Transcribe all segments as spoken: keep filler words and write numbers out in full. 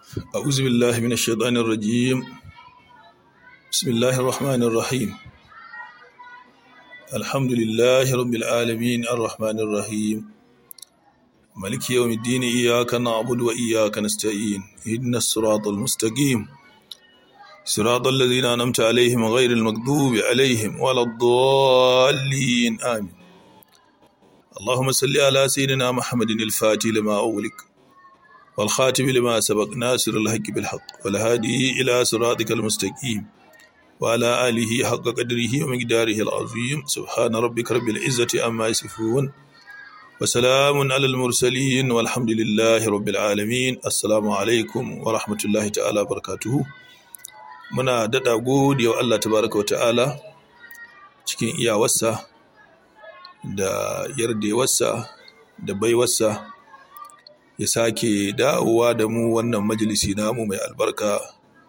أعوذ بالله من الشيطان الرجيم. بسم الله الرحمن الرحيم. الحمد لله رب العالمين الرحمن الرحيم مالك يوم الدين إياك نعبد وإياك نستعين اهدنا الصراط المستقيم صراط الذين أنعمت عليهم غير المغضوب عليهم ولا الضالين آمين. اللهم صل على سيدنا محمد الفاتح لما أغلق والخاتم لما سبق ناصر الحق بالحق والهادي إلى صراطك المستقيم وعلى آله حق قدره ومقداره العظيم. سبحان ربك رب العزة عما يصفون وسلام على المرسلين والحمد لله رب العالمين. السلام عليكم ورحمة الله تعالى وبركاته. muna daɗa gode wa Allah tabaraka wa ta'ala cikin iyawarsa da yardewarsa da baiwarsa ya sake dawowa da mu wannan majalisi namu mai albarka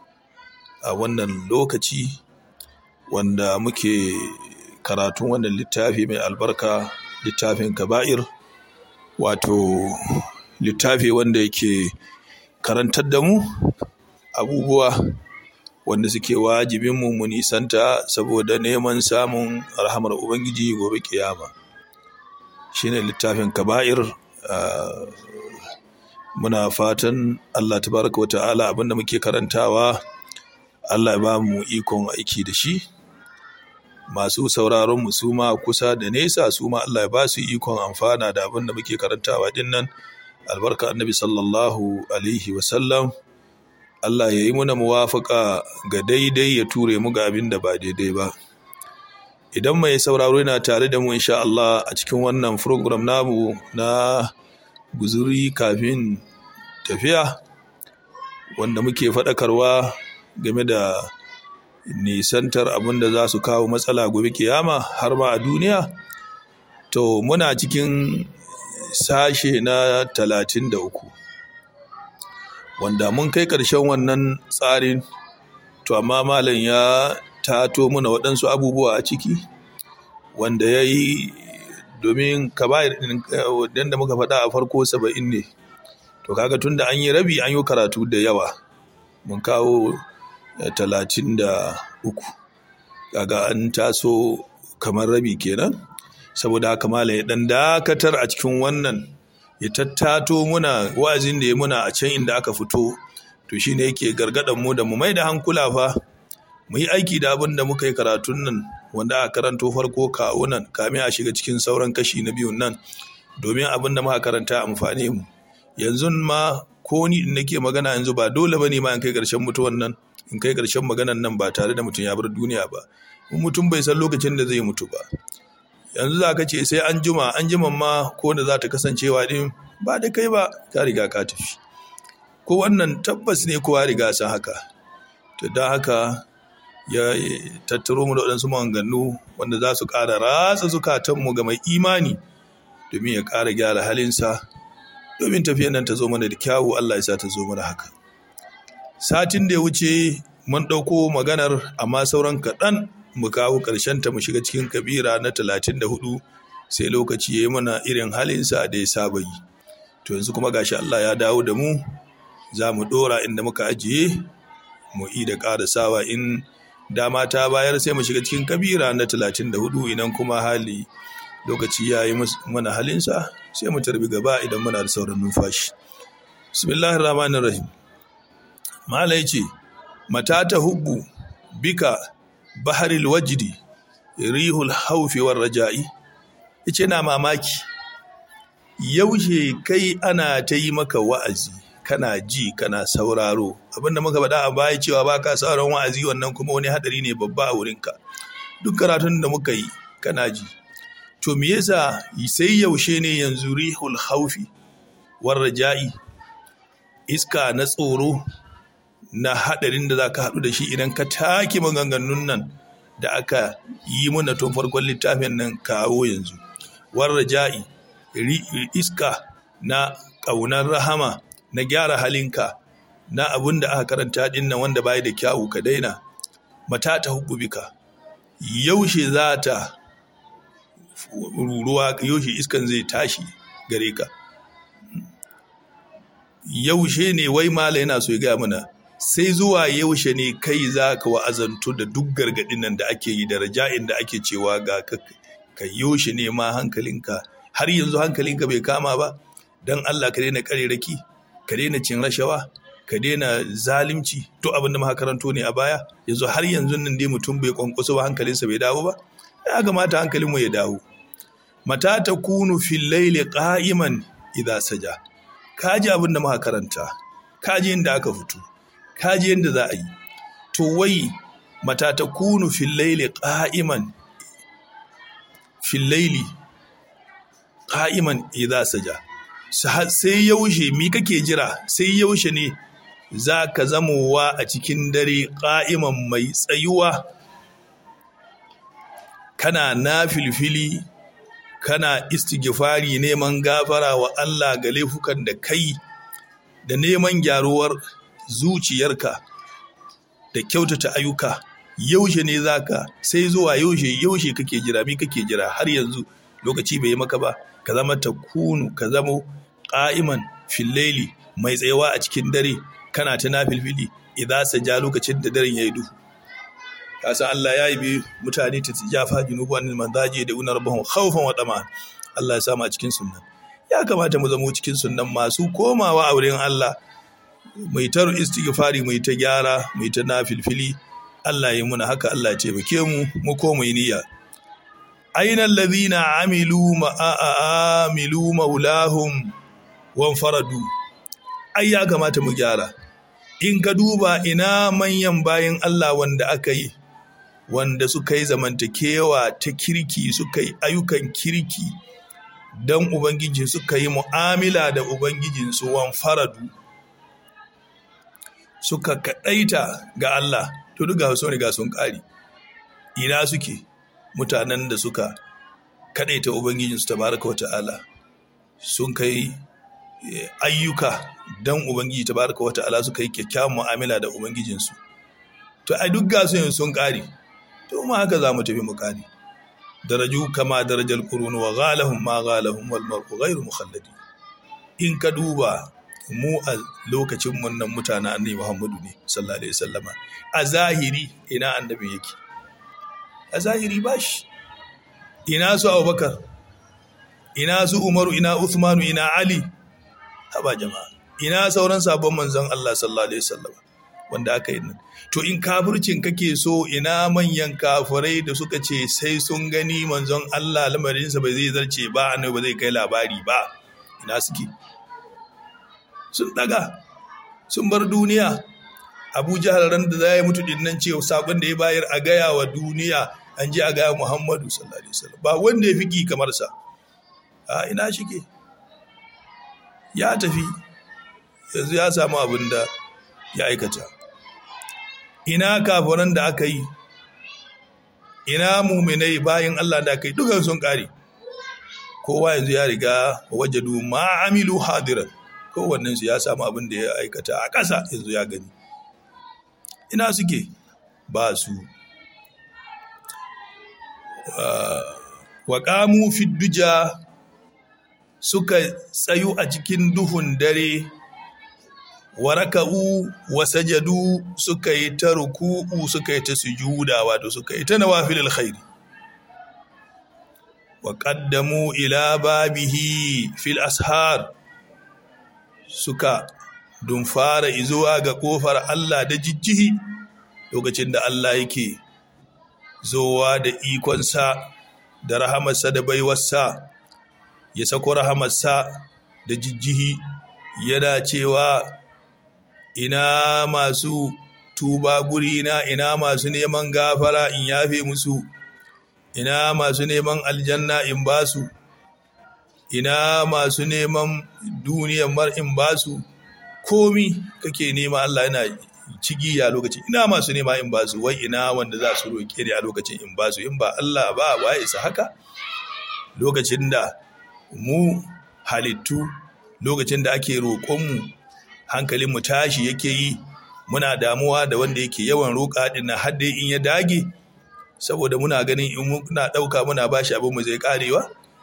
a wannan lokaci wanda muke karatun wannan littafi mai albarka, littafin kaba'ir, wato littafi wanda yake karantar da mu abubuwa wanda suke wajibin mu mu nisanta saboda neman samun rahamar ubangiji gobe kiyama. Shine littafin kaba'ir. Uh, muna fatan Allah tabaraka wa ta'ala abinda muke karantawa Allah ya ba mu ikon aiki da shi. Masu sauraron mu su ma kusa da nesa su ma Allah ya ba su ikon amfana da abinda muke karantawa dinnan. Albarka annabi sallallahu alaihi wa sallam. Allah ya yi muna muwafaka ga daidai ya ture mu ga abin da ba daidai ba. Idan mai sauraro yana tare da mu insha Allah a cikin wannan program namu na guzuri kafin tafiya wanda muke faɗakarwa game da nisantar abin da za su kawo matsala gobe kiyama har ma a duniya. To muna cikin sashe na talatin da uku. Wanda mun kai ƙarshen wannan tsarin, to amma malam ya tato muna waɗansu abubuwa a ciki wanda ya yi domin kaba'ir ɗin da muka faɗa a farko saba'in ne. To kaga tun da an yi rabi an yi karatu da yawa mun kawo talatin da uku, kaga an taso kamar rabi kenan. Saboda haka malam ya ɗan dakatar a cikin wannan ya tattato muna wa'azin da ya muna a can inda aka fito. To shine yake gargadan mu da mu mai da hankula fa mu yi aiki da abin da muka yi karatun nan wanda aka karanto farko kawo nan kamin a shiga cikin sauran kashi na biyun nan, domin abin da muka karanta amfane mu. Yanzu ma ko ni in nake magana yanzu ba dole bane ma in kai karshen mutuwan nan, in kai karshen maganan nan ba tare da mutum ya bar duniya ba. Mutum bai san lokacin da zai mutu ba. Yanzu za ka ce sai an juma an jiman ma ko da za ta kasancewa din ba da kai ba ka riga ka tafi. Ko wannan tabbas ne kowa riga san haka. To da haka ya tattaro mu da waɗansu maganganu wanda za su ƙara ratsa zukatanmu ga mai imani domin ya ƙara gyara halinsa, domin tafiyan nan ta zo mana da kyawu. Allah ya sa ta zo mana haka. Satin da ya wuce mun ɗauko maganar amma sauran kaɗan mu kawo ta mu shiga cikin kabira na talatin da hudu, sai lokaci ya yi mana irin halinsa da ya saba yi. To yanzu kuma gashi Allah ya dawo da mu, za mu ɗora inda muka ajiye mu yi da ƙarasawa. In dama ta bayar sai mu shiga cikin kabira na talatin da hudu, idan kuma hali lokaci ya yi mana halinsa sai mu tarbi gaba idan muna da sauran numfashi. Bismillahir Rahmanir Rahim. Malai ce mata ta hubbu bika baharil wajdi rihul haufi war raja'i. Yace na mamaki yaushe kai ana ta yi maka wa'azi kana ji kana sauraro. Abinda muka faɗa a baya cewa baka sauraron wa'azi wannan kuma wani hadari ne babba a wurinka. Duk karatun da muka yi kana ji. To me yasa sai yaushe ne yanzu rihul haufi war raja'i, iska na tsoro na hadarin da za ka haɗu da shi idan ka take maganganun nan da aka yi mana tun farkon littafin nan kawo yanzu. Warra ja'i iska na ƙaunar rahama, na gyara halinka, na abin da aka karanta ɗin nan wanda bai da kyawu ka daina. Mata ta hubbu bika, yaushe za ta ruruwa, yaushe iskan zai tashi gare ka. yaushe ne wai mala yana so ya gaya mana sai zuwa yaushe ne kai za ka wa'azantu da duk gargaɗin nan da ake yi da raja'in da ake cewa ga ka yaushe ne ma hankalinka har yanzu hankalinka bai kama ba don Allah ka daina ƙarerake ka daina cin rashawa ka daina zalimci to abin da muka karanto ne a baya yanzu har yanzu nan dai mutum bai kwankwaso ba hankalinsa bai dawo ba ya kamata hankalin mu ya dawo mata takunu fil layli qa'iman idza saja kaji abin da muka karanta kaji inda aka fito kaji yanda za a yi to wai mata takunu fil layli qa'iman fil layli qa'iman idza saja sai yaushe mi kake jira sai yaushe ne za ka zamowa a cikin dare ƙa'iman mai tsayuwa kana na filfili kana istighfari neman gafara wa Allah ga laifukan da kai da neman gyaruwar zuciyarka da kyautata ayyuka yaushe ne za ka sai zuwa yaushe yaushe kake jira mi kake jira har yanzu lokaci bai yi maka ba ka zama ta kunu ka zama ƙa'iman fillaili mai tsayawa a cikin dare kana ta nafilfili idan sa ja lokacin da daren yayi duhu kasa Allah ya yi mutane ta tijafa junuban manzaji da unar bahun khawfan wa dama Allah ya samu a cikin sunnan ya kamata mu zama cikin sunnan masu komawa a wurin Allah mai tar istighfari mai ta gyara mai ta nafilfili Allah ya muna haka Allah ya taimake mu mu koma niyya aina alladhina amilu ma amilu maulahum wan faradu ai ya kamata mu gyara in ka duba ina manyan bayan Allah wanda aka yi wanda suka yi zamantakewa ta kirki suka yi ayyukan kirki don ubangiji suka yi mu'amala da ubangijinsu wan faradu suka kaɗaita ga Allah to duk ga su ne ga sun ƙari ina suke mutanen da suka kaɗaita ubangijinsu tabaraka wata'ala sun kai ayyuka don ubangiji tabaraka wata'ala suka yi kyakkyawan mu'amala da ubangijinsu to ai duk ga su sun ƙari to ma haka za mu tafi mu ƙari daraju kama darajal qurun wa ghalahum ma ghalahum wal mar'u ghayru mukhalladi in ka duba mu a lokacin wannan mutanen annabi Muhammadu ne sallallahu alaihi wasallama a zahiri ina annabi yake a zahiri bashi ina su Abubakar ina su Umaru ina Uthmanu ina Ali haba jama'a ina sauran sabon manzon Allah sallallahu alaihi wasallama wanda aka yi nan to in kafircin kake so ina manyan kafirai da suka ce sai sun gani manzon Allah lamarinsa bai zai zarce ba annabi ba zai kai labari ba ina suke sun daga sun bar duniya Abu Jahal ran da zai mutu din nan cewa sabon da ya bayar a gaya wa duniya an je a gaya Muhammadu sallallahu alaihi wasallam ba wanda ya fiki kamar sa a ina shike ya tafi yanzu ya samu abin da ya aikata ina kafiran da aka yi ina muminai bayan Allah da aka yi dukan sun kare kowa yanzu ya riga wajadu ma amilu hadiran kowannen su ya samu abin da ya aikata a ƙasa yanzu ya gani ina suke ba su wa qamu fi duja suka tsayu a cikin duhun dare wa raka'u wa sajadu suka yi ta ruku'u suka yi ta sujuda wato suka yi ta nawafilul khairi wa qaddamu ila babihi fil ashar suka dun fara izuwa ga kofar Allah da jijjihi lokacin da Allah yake zowa da ikonsa da rahamarsa da baiwarsa ya sako rahamarsa da jijjihi yana cewa ina masu tuba gurina ina masu neman gafara in yafe musu ina masu neman aljanna in basu ina masu neman duniyar mar in basu komi kake nema Allah yana cigiya lokacin ina masu nema in basu wai ina wanda za su roke ni a lokacin in basu in ba Allah ba waye isa haka lokacin da mu halittu lokacin da ake roƙonmu hankalin mu tashi yake yi muna damuwa da wanda yake yawan roƙa din na hadde in ya dage saboda muna ganin in muna dauka muna bashi abin mu zai karewa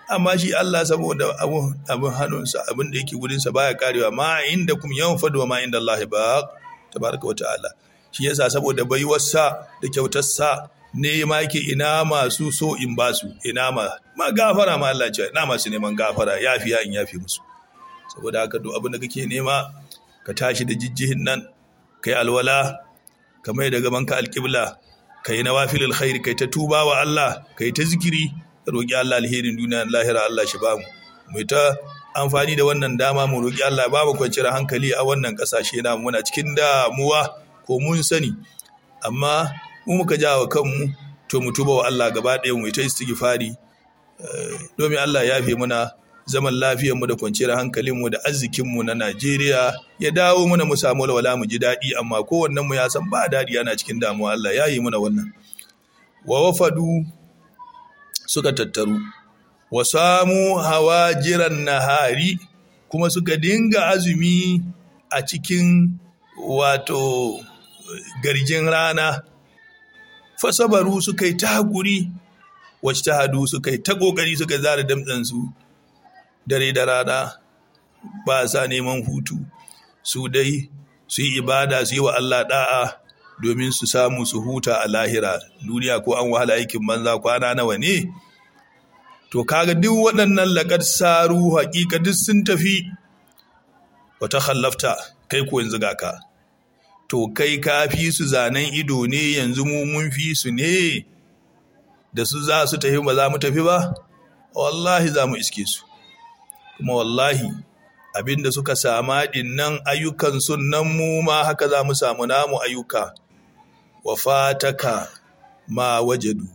amma shi Allah saboda abun abun hannunsa abin da yake gudunsa baya karewa ma inda kum yanfadu wa ma inda Allah ba tabaraka wa ta'ala shi yasa saboda baiwarsa da kyautarsa ne ma yake ina masu so in ba su ina ma ma gafara ma Allah ce ina masu neman gafara yafiya in yafi musu saboda haka duk abin da kake nema ka tashi da jijjihin nan kai alwala ka mai da gaban ka alqibla kai nawafilul khair kai ta tuba wa Allah kai ta zikiri ka roki Allah alherin duniya lahira Allah shi ba mu mu ta amfani da wannan dama mu roki Allah ba mu kwanciyar hankali a wannan kasashe na muna cikin damuwa ko mun sani amma mu muka jawo kanmu to mu tuba wa Allah gaba ɗaya mu ta istighfari domin Allah ya fi muna zaman lafiyar mu da kwanciyar hankalin mu da arzikin mu na Najeriya ya dawo muna mu samu walwala mu ji daɗi amma kowannen mu ya san ba daɗi yana cikin damuwa Allah ya yi muna wannan wa wafadu suka tattaru wa samu hawajiran nahari kuma suka dinga azumi a cikin wato garjin rana fasabaru suka yi ta haƙuri wacce ta hadu suka yi ta ƙoƙari suka zara damtsansu dare da rana ba sa neman hutu su dai su yi ibada su yi wa Allah ɗa'a domin su samu su huta a lahira duniya ko an wahala aikin banza kwana nawa ne to kaga duk waɗannan laƙar saru haƙiƙa duk sun tafi wata khallafta kai ko yanzu ga ka to kai ka fi su zanen ido ne yanzu mu mun fi su ne da su za su tafi ba za mu tafi ba wallahi za mu iske su kuma wallahi abinda suka sama dinnan ayyukan sunan mu ma haka za mu samu namu ayyuka wa fataka ma wajadu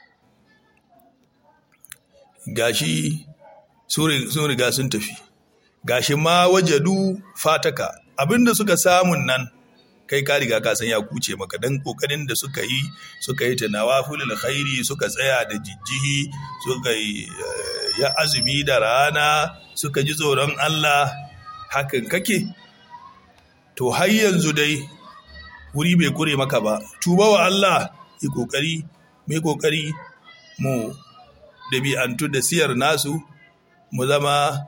gashi sun riga sun tafi gashi ma wajadu fataka abinda suka samun nan kai ka riga ka san ya kuce maka dan kokarin da suka yi suka yi tanawafulul khairi suka tsaya da jijjihi suka yi ya azumi da rana suka ji tsoron Allah hakan kake to har yanzu dai wuri bai kure maka ba tuba wa Allah yi kokari mai kokari mu dabi'antu da siyar nasu mu zama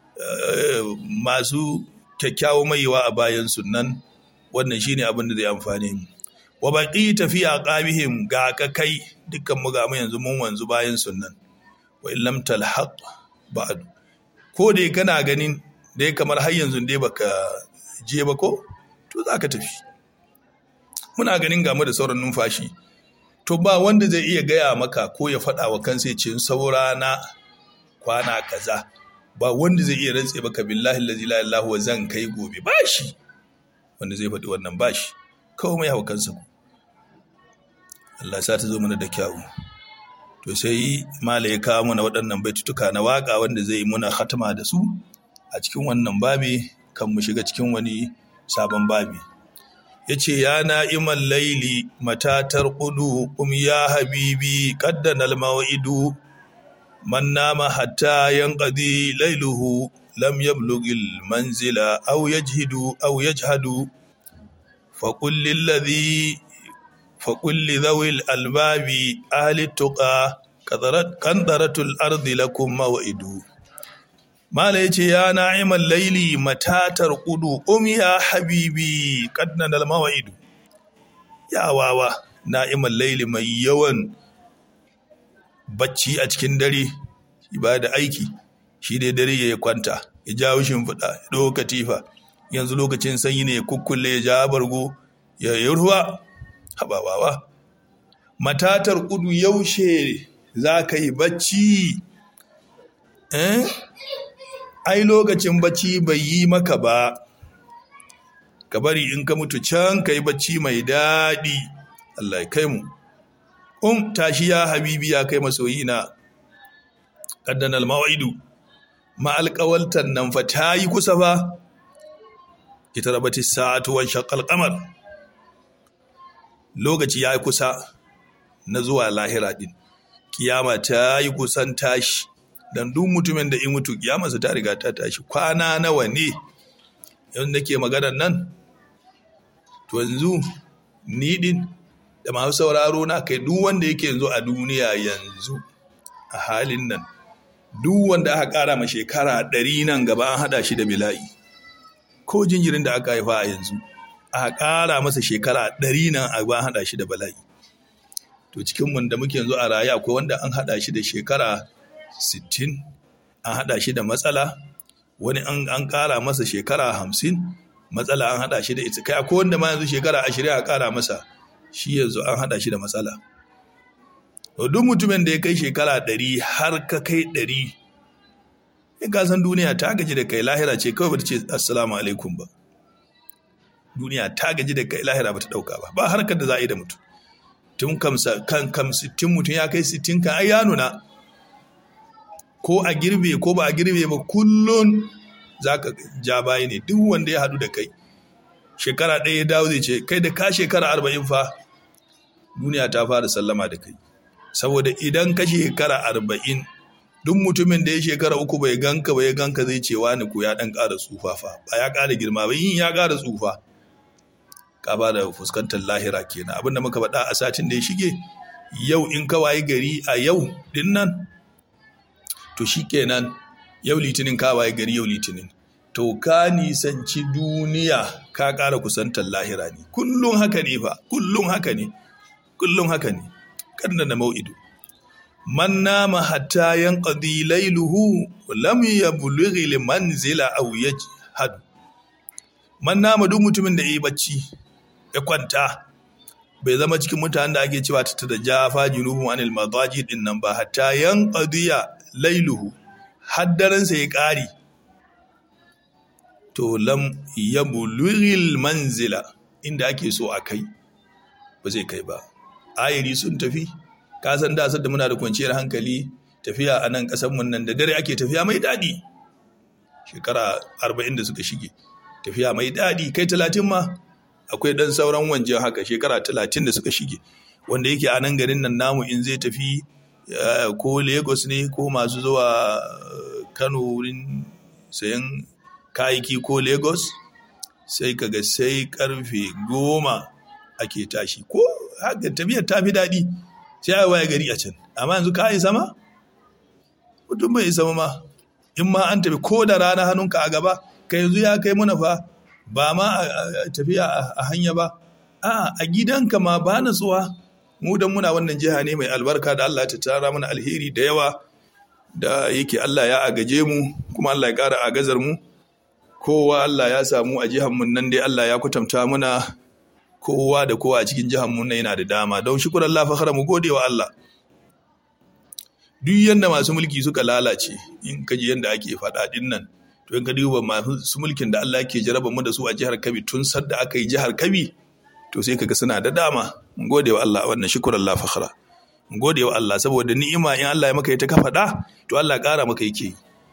masu kyakkyawan maiwa a bayan sunnan wannan shine abin da zai amfane mu wa baqi tafiya qabihim ga ka kai dukkan mu ga mu yanzu mun wanzu bayan sunnan wa illam talhaq ba'd ko dai kana ganin dai kamar har yanzu dai baka je ba ko to zaka tafi muna ganin ga mu da sauran numfashi to ba wanda zai iya gaya maka ko ya faɗa wa kansa ya ce saurana kwana kaza ba wanda zai iya rantse baka billahi allazi la ilaha illa huwa zan kai gobe bashi wanda zai faɗi wannan bashi kawai mai haukansa ku Allah sa ta zo mana da kyawu to sai mala ya kawo mana waɗannan baitutuka na waka wanda zai yi muna khatama da su a cikin wannan babi kan mu shiga cikin wani sabon babi yace ya na'imal laili matatar qudu um ya habibi qaddana al maw'idu man nama hatta yanqadi lailuhu lam yablugil manzila aw yajhidu aw yajhadu faqul lil ladhi faqul li dhawil albabi ahli tuqa qadarat qandaratul ardi lakum maw'idu mala yace ya na'imal layli matatar qudu um ya habibi qaddana al maw'idu ya wawa na'imal layli mai yawan bacci a cikin dare ibada aiki shi dai dare ya kwanta ya jawo shimfiɗa ya ɗau katifa yanzu lokacin sanyi ne ya kukkulle ya ja bargo ya yi ruwa haɓaɓawa matatar kudu yaushe za ka yi bacci eh ai lokacin bacci bai yi maka ba ka bari in ka mutu can ka yi bacci mai daɗi Allah ya kai mu um tashi ya habibi ya kai masoyina qaddan al-maw'idu ma alqawaltan nan fa tayi kusa fa ita rabati sa'atu wa shaqqal qamar lokaci yayi kusa na zuwa lahira din kiyama tayi kusan tashi dan duk mutumin da in mutu kiyama sa ta riga ta tashi kwana nawa ne yau nake maganar nan to yanzu ni din da masu sauraro na kai duk wanda yake yanzu a duniya yanzu a halin nan duk wanda aka ƙara ma shekara ɗari nan gaba an haɗa shi da bila'i. Ko jinjirin da aka haifa a yanzu aka ƙara masa shekara ɗari nan a ba haɗa shi da bala'i. To cikin mun da muke yanzu a raye akwai wanda an haɗa shi da shekara sittin an haɗa shi da matsala, wani an ƙara masa shekara hamsin matsala an haɗa shi da ita, kai akwai wanda ma yanzu shekara ashirin a ƙara masa shi yanzu an haɗa shi da matsala. To duk mutumin da ya kai shekara ɗari har ka kai ɗari, in ka san duniya ta gaji da kai, lahira ce kawai bata ce assalamu alaikum ba. Duniya ta gaji da kai, lahira bata ɗauka ba, ba harkar da za a yi da mutum. Tun kamsa kan kam sittin mutum ya kai sittin kan ai ya nuna, ko a girbe ko ba a girbe ba kullun za ka ja bayi ne. Duk wanda ya haɗu da kai shekara ɗaya ya dawo zai ce kai da ka shekara arba'in fa duniya ta fara sallama da kai. Saboda idan ka shekara arba'in duk mutumin da ya shekara uku bai ganka ba ya ganka zai ce wani ko ya ɗan ƙara tsufa fa, ba ya ƙara girma ba, yin ya ƙara tsufa. Ka ba da fuskantar lahira kenan. Abinda muka faɗa a satin da ya shige, yau in ka waye gari a yau din nan, to shi kenan yau litinin ka waye gari yau litinin, to ka nisanci duniya ka ƙara kusantar lahira ne. Kullum haka ne fa, kullum haka ne, kullum haka ne. Karna da mau'idu. Man nama hatta yanqadi lailuhu lam yablughi limanzila aw yajhad. Man nama duk mutumin da yayi bacci ya kwanta bai zama cikin mutanen da ake cewa ta da jafa junubun anil madaji din nan ba, hatta yanqadiya lailuhu haddaran sa ya kari, to lam yablughi manzila inda ake so a kai ba zai kai ba. Ayiri sun tafi, ka san da da muna da kwanciyar hankali, tafiya a nan ƙasar mun nan da dare ake tafiya mai daɗi. Shekara arba'in da suka shige tafiya mai daɗi, kai talatin ma akwai ɗan sauran wanjan haka, shekara talatin da suka shige, wanda yake a nan garin nan namu in zai tafi ko Lagos ne ko masu zuwa Kano wurin sayan kayayyaki ko Lagos, sai kaga sai karfe goma ake tashi, ko haka tafiyar ta fi daɗi, sai a waye gari a can. Amma yanzu ka isa ma? Mutum bai isa ma, in ma an tafi ko da rana hannunka a gaba, ka yanzu ya kai muna fa ba ma a tafiya a hanya ba, a a gidanka ma ba natsuwa. Mu dan muna wannan jiha ne mai albarka da Allah ta tara mana alheri da yawa, da yake Allah ya agaje mu kuma Allah ya ƙara agazar mu. Kowa Allah ya samu a jihar mun nan dai Allah ya kwatanta muna kowa da kowa a cikin jihar mun nan yana da dama, don shukran Allah fakhara mu gode wa Allah. Duk yanda masu mulki suka lalace, in ka ji yanda ake faɗa din nan, to in ka duba masu mulkin da Allah yake jaraba mu da su a jihar Kebbi tun sadda aka yi jihar Kebbi, to sai kaga suna da dama. Mun gode wa Allah wannan, shukran Allah fakhara. Mun gode wa Allah saboda ni'ima in Allah ya maka ita ka faɗa, to Allah ƙara maka yake.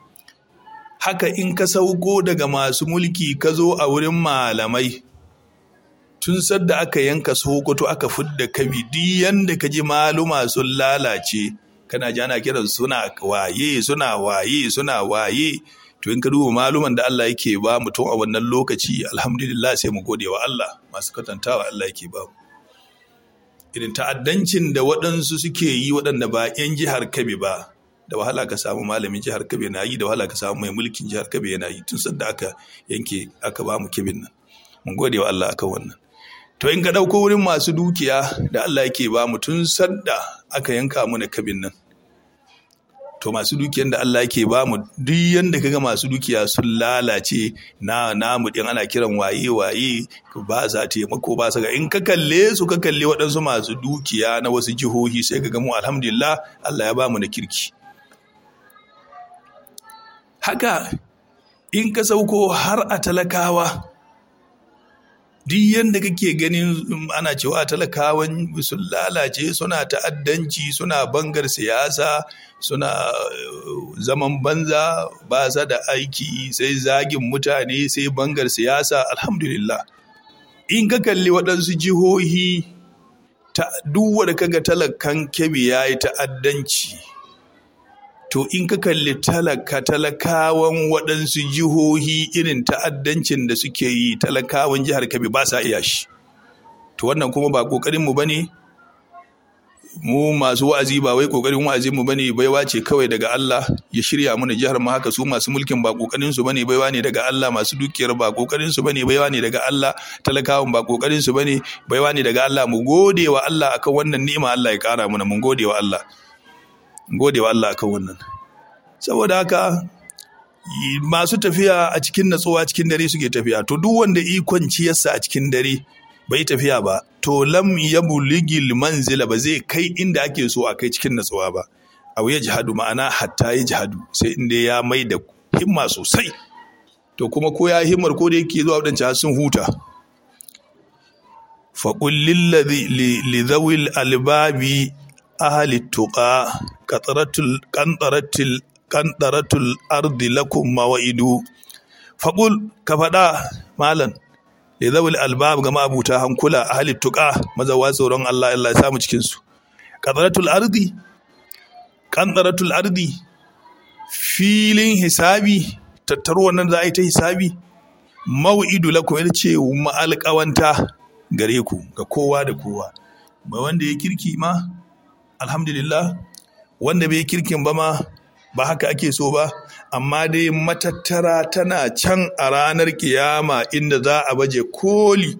Haka in ka sauko daga masu mulki ka zo a wurin malamai, tun sadda aka yanka Sokoto aka fidda Kebbi, duk yanda ka ji maluma sun lalace, kana ji ana kiran suna waye suna waye suna waye, to in ka duba maluman da Allah yake ba mutum a wannan lokaci, alhamdulillah sai mu gode wa Allah, masu katantawa Allah yake ba mu. Irin ta'addancin da waɗansu suke yi waɗanda ba 'yan jihar Kebbi ba, da wahala ka samu malamin jihar Kebbi na yi, da wahala ka samu mai mulkin jihar Kebbi yana yi, tun sadda aka yanke aka ba mu Kebbin nan. Mun gode wa Allah akan wannan. To in ka ɗauko wurin masu dukiya da Allah yake ba mu tun sadda aka yanka mu na Kebbin nan, to masu dukiyan da Allah yake ba mu, duk yanda kaga masu dukiya sun lalace na namu din ana kiran waye waye, ba za taimako ba sa ga, in ka kalle su ka kalle waɗansu masu dukiya na wasu jihohi, sai kaga mu alhamdulillah Allah ya ba mu na kirki. Haka in ka sauko har a talakawa, duk yanda kake ganin ana cewa talakawan sun lalace, suna ta'addanci, suna bangar siyasa, suna zaman banza, ba sa da aiki sai zagin mutane sai bangar siyasa, alhamdulillah. In ka kalli waɗansu jihohi, duk wanda kaga talakan Kebbi yayi ta'addanci, to in ka kalli talaka talakawan waɗansu jihohi irin ta'addancin da suke yi, talakawan jihar Kebbi ba sa iya shi. To wannan kuma ba ƙoƙarinmu ba ne, mu masu wa'azi ba wai kokarin wa'azin mu bane, baiwa ce kawai daga Allah ya shirya mana jihar mu haka. Su masu mulkin ba kokarin su bane, baiwa ne daga Allah. Masu dukiyar ba kokarin su bane, baiwa ne daga Allah. Talakawan ba kokarin su bane, baiwa ne daga Allah. Mu gode wa Allah akan wannan ni'ima, Allah ya kara mana. Mun gode wa Allah, gode wa Allah akan wannan. Saboda haka masu tafiya a cikin natsuwa cikin dare suke tafiya. To duk wanda ikon ciyarsa a cikin dare bai tafiya ba, to lam yabligil manzila, ba zai kai inda ake so a kai cikin natsuwa ba. Aw yajhadu, ma'ana hatta yajhadu, sai inda ya mai da himma sosai. To kuma ko ya himmar ko da yake zuwa wadancan sun huta. Fa qul lil ladhi li dhawil albabi ahli tuqa qatratul qantaratil qantaratul ardi lakum mawaidu. Fa qul, ka fada malan, da zawul albab ga mabuta hankula a halittuka mazawa tsoron Allah, Allah ya samu cikin su. Qadaratul ardi, qandaratul ardi, filin hisabi, tattaro wannan za a yi ta hisabi. Mau'idu lakum, ya ce ma'alƙawanta gare ku, ga kowa da kowa. Mai wanda ya kirki ma alhamdulillah, wanda bai kirkin ba ma ba haka ake so ba. Amma dai matattara tana can a ranar kiyama, inda za a baje koli,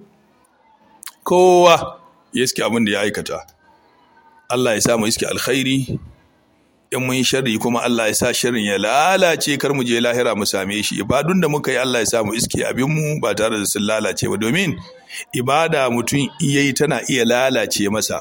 kowa ya iske abin da ya aikata. Allah ya sa mu iske alkhairi, in mun yi sharri kuma Allah ya sa sharrin ya lalace, kar mu je lahira mu same shi. Ibadun da muka yi Allah ya sa mu iske abinmu ba tare da sun lalace ba, domin ibada mutum iya yi tana iya lalace masa.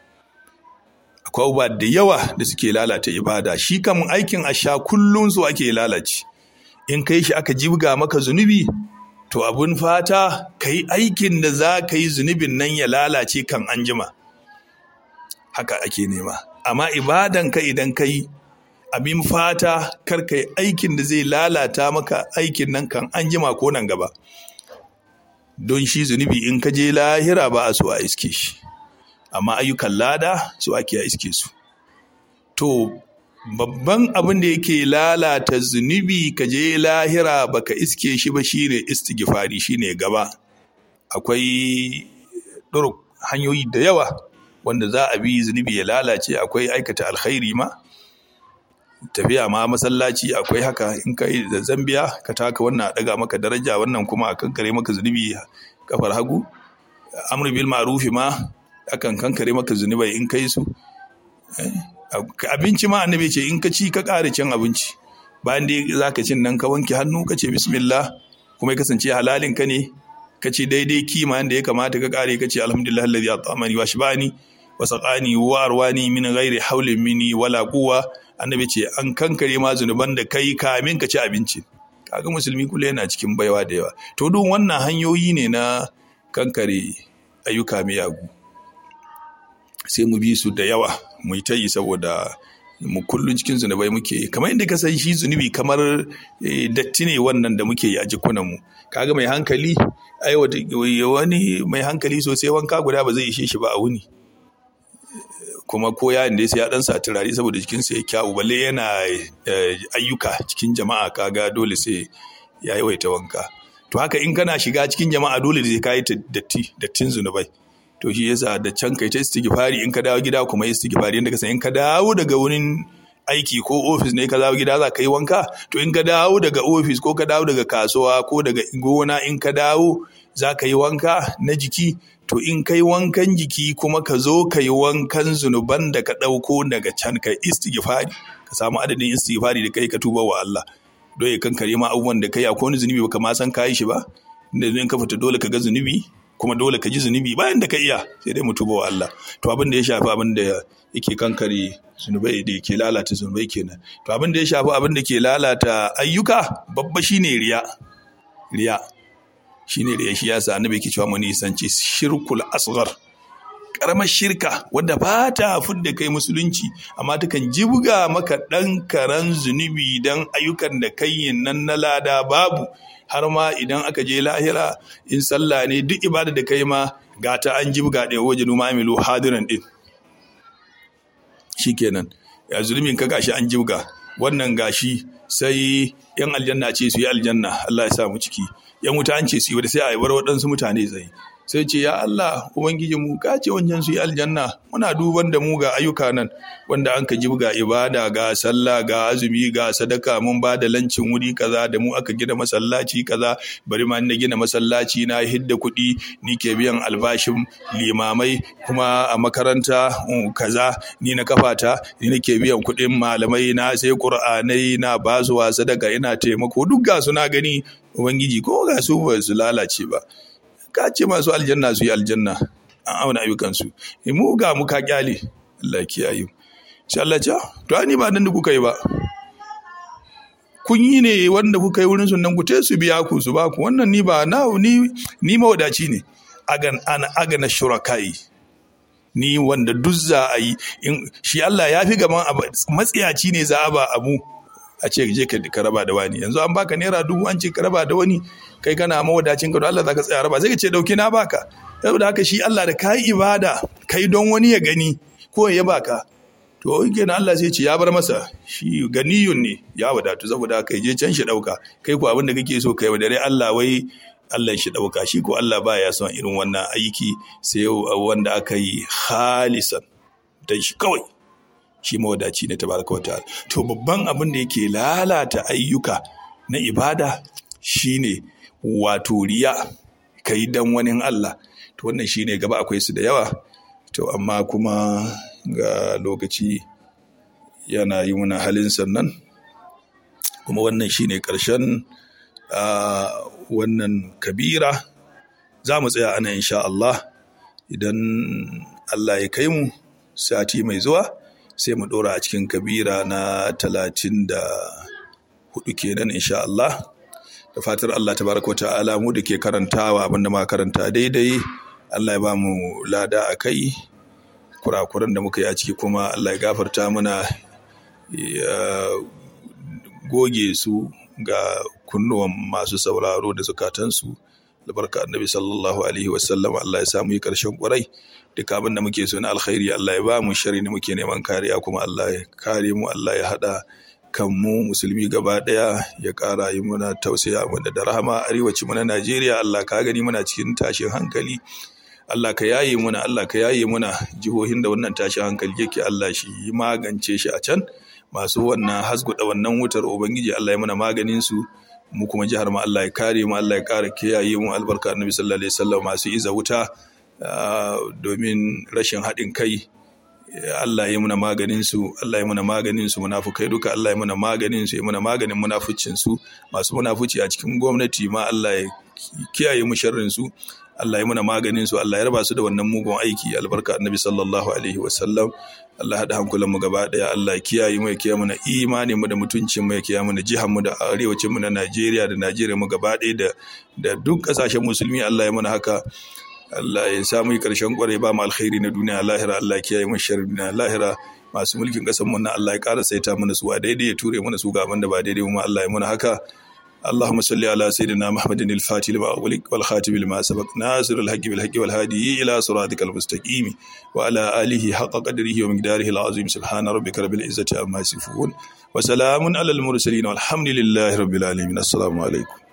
Akwai ba da yawa da suke lalata ibada. Shi kam aikin asha kullum su ake lalace. In kai shi aka jibga maka zunubi, to abun fata kai aikin da za ka yi zunubin nan ya lalace kan anjima. Haka ake nema. Amma ibadan ka idan kai, abin fata kar kai aikin da zai lalata maka aikin nan kan anjima ko nan gaba. Don shi zunubi in ka je lahira ba a so a iske shi. Amma ayyukan lada su ake iske su. To babban abin da yake lalata zunubi ka je lahira baka iske shi ba shine istighfari, shine gaba. Akwai duruk hanyoyi da yawa wanda za a bi zunubi ya lalace. Akwai aikata alkhairi ma, tafiya ma masallaci akwai haka. In ka yi da zambiya ka taka wannan a daga maka daraja, wannan kuma a kankare maka zunubi kafar hagu. Amru bil ma'rufi ma akan kankare maka zunubai in kai su. Abinci ma annabi ce in ka ci ka ƙara cin abinci, bayan dai za ka cin nan ka wanke hannu ka ce bismillah, kuma ya kasance halalin ka ne, ka ce daidai kima yanda ya kamata ka ƙare, ka ce alhamdulillah alladhi at'amani wa shibani wa saqani wa arwani min ghairi hawlin minni wala quwwa. Annabi ce an kankare ma zunuban da kai kamin ka ci abinci. Kaga musulmi kullu yana cikin baiwa da yawa. To duk wannan hanyoyi ne na kankare ayyuka miyagu. Sai mu bi su da yawa, mu yi ta yi, saboda mu kullun cikin zunubai muke. Kamar inda ka san shi zunubi kamar datti ne wannan da muke yi a jikunanmu. Kaga mai hankali, ai wani mai hankali sosai wanka guda ba zai ishe shi ba a wuni. Kuma ko yayin da sai ya dan sa turare saboda jikinsa ya kyawu, balle yana ayyuka cikin jama'a, kaga dole sai ya yawaita wanka. To haka in kana shiga cikin jama'a dole zai kai datti, dattin zunubai. To shi yasa da can kai ta istighfari, in ka dawo gida kuma istighfari. Yanda ka san in ka dawo daga wurin aiki ko ofis ne ka dawo gida za ka yi wanka, to in ka dawo daga ofis ko ka dawo daga kasuwa ko daga gona, in ka dawo za ka yi wanka na jiki. To in kai wankan jiki kuma ka zo ka yi wankan zunuban da ka ɗauko daga can, ka istighfari, ka samu adadin istighfari da kai ka tuba wa Allah. Don ya kankare ma abubuwan da kai, akwai wani zunubi baka ma san kayi shi ba, inda in ka fita dole ka ga zunubi, kuma dole ka ji zunubi bayan da ka iya, sai dai mu tuba wa Allah. To abin da ya shafi abin da yake kankare zunubai da yake lalata zunubai kenan. To abin da ya shafi abin da ke lalata ayyuka, babba shine riya. Riya shine riya. Shi yasa annabi yake cewa mu nisanci shirkul asghar, karamar shirka wadda ba ta fudda kai musulunci, amma takan jibga maka dan karan zunubi dan ayyukan da kai nan na lada babu. Har ma idan aka je lahira, in sallah ne duk ibada da kai ma gata an jibga da wajen mamilu hadiran din. Shikenan ya zulumin ka gashi an jibga, wannan gashi sai yan aljanna ce su yi aljanna, Allah ya sa mu ciki. Yan wuta an ce su yi, wanda sai a yi bar waɗansu mutane tsaye. sai ce ya Allah ubangiji mu ka ce wancan su yi aljanna, muna duban da mu ga ayyuka nan wanda an ka jibga ibada ga sallah ga azumi ga sadaka, mun ba da lancin wuri kaza, da mu aka gina masallaci kaza, bari ma na gina masallaci na hidda kuɗi ni ke biyan albashin limamai, kuma a makaranta kaza ni na kafata, ni nake biyan kuɗin malamai, na sai qur'anai na bazuwa sadaka, ina taimako, duk ga su na gani ubangiji, ko ga su ba su lalace ba. Ka ce masu aljanna su yi aljanna, an auna ayyukansu, mu ga mu ka kyale, Allah ya kiyaye. Sai Allah ce to ani ba nan da kuka yi ba, kun yi ne wanda kuka yi wurin sunan ku te su biya ku su ba ku, wannan ni ba na ni ni mawadaci ne, agan ana agana shurakai, ni wanda duk za a yi shi Allah ya fi gaban matsiyaci ne za a ba abu a ce je ka raba da wani, yanzu an baka naira dubu an ce ka raba da wani, kai kana mawadacin ka, don Allah zaka tsaya raba, sai ka ce dauki na baka. Saboda haka shi Allah da kai ibada kai don wani ya gani ko ya baka, to kenan Allah sai ce ya bar masa, shi ganiyun ne ya wadatu, saboda haka je can shi dauka, kai ko abin da kake so kai wadare Allah, wai Allah shi dauka, shi ko Allah baya son irin wannan aiki, sai wanda aka yi khalisan dan shi kawai, shi mawadaci ne tabaraka wa ta'ala. To babban abin da yake lalata ayyuka na ibada shine wato riya, kai dan wani Allah, to wannan shine gaba, akwai su da yawa, to amma kuma ga lokaci yana yi muna halin sannan, kuma wannan shine karshen wannan kabira. Za mu tsaya ana insha Allah, idan Allah ya kai mu sati mai zuwa sai mu ɗora a cikin kabira na talatin da hudu kenan insha Allah. Da fatar Allah tabaraka wa ta'ala mu da ke karantawa abinda ma karanta daidai, Allah ya ba mu lada a kai, kurakuran da muka yi a ciki kuma Allah ya gafarta mana, ya goge su ga kunnuwan masu sauraro da zukatansu, albarka annabi sallallahu alaihi wasallam. Allah ya samu yi karshen ƙwarai, duk abin da muke so na alkhairi Allah ya ba mu, shari da muke neman kariya kuma Allah ya kare mu, Allah ya hada kan mu musulmi gaba daya, ya kara yi muna tausaya mu da rahama. Arewaci mu na Najeriya Allah ka gani muna cikin tashin hankali, Allah ka yaye muna, Allah ka yaye muna jihohin da wannan tashin hankali yake, Allah shi yi magance shi a can, masu wannan hasguda wannan wutar ubangiji Allah ya muna maganin su, mu kuma jihar mu Allah ya kare mu, Allah ya kara kiyaye mu, albarka annabi sallallahu alaihi wasallam. Masu iza wuta domin rashin haɗin kai Allah ya muna maganin su, Allah ya muna maganin su, munafukai duka Allah ya muna maganin su, ya muna maganin munafucin su, masu munafuci a cikin gwamnati ma Allah ya kiyaye mu sharrin su, Allah ya muna maganin su, Allah ya raba su da wannan mugun aiki, albarka annabi sallallahu alaihi wasallam. Allah haɗa hankulan mu gaba ɗaya, Allah ya kiyaye mu, ya kiyaye mu na imanin mu da mutuncin mu, ya kiyaye mu na jihar mu da arewacin mu na Najeriya da Najeriya mu gaba ɗaya da da duk ƙasashen musulmi. Allah ya muna haka, Allah ya samu yi ƙarshen ƙwarai, ba mu alkhairi na duniya lahira, Allah ya kiyaye mu sharri na lahira. Masu mulkin ƙasar mu na Allah ya ƙara saita mana su a daidai, ya ture mana su ga abin da ba daidai mu, Allah ya muna haka. اللهم صل على سيدنا محمد الفاتح لما أغلق والخاتم لما سبق ناصر الحق بالحق والهادي إلى صراطك المستقيم وعلى آله حق قدره ومقداره العظيم. سبحان ربك رب العزة عما يصفون وسلام على المرسلين والحمد لله رب العالمين. السلام عليكم.